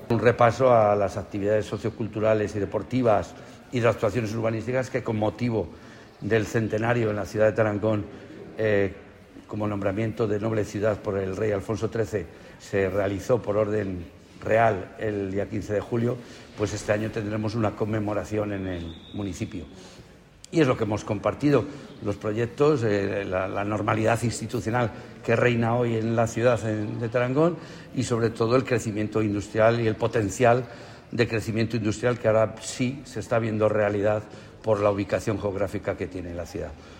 Un repaso a las actividades socioculturales y deportivas y de actuaciones urbanísticas que, con motivo del centenario en la ciudad de Tarancón, como nombramiento de noble ciudad por el rey Alfonso XIII, se realizó por orden real el día 15 de julio, pues este año tendremos una conmemoración en el municipio. Y es lo que hemos compartido, los proyectos, la normalidad institucional que reina hoy en la ciudad de Tarancón y sobre todo el crecimiento industrial y el potencial de crecimiento industrial que ahora sí se está viendo realidad por la ubicación geográfica que tiene la ciudad.